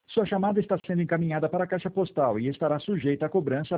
Sua chamada está sendo encaminhada para a caixa postal e estará sujeita à cobrança